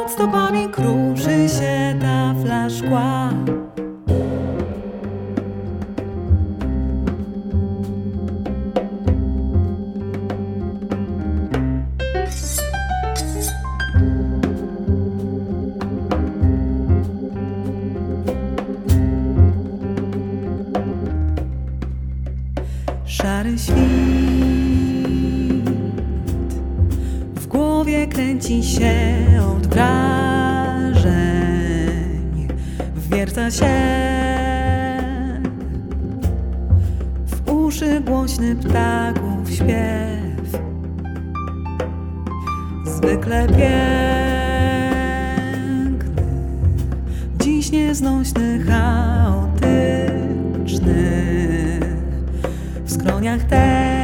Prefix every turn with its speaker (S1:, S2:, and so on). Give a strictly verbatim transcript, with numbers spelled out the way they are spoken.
S1: Pod stopami kruszy się tafla szkła. Szary świt w głowie kręci się od wrażeń, wwierca się w uszy głośny ptaków śpiew, zwykle piękny, dziś nieznośny, chaotyczny. W skroniach te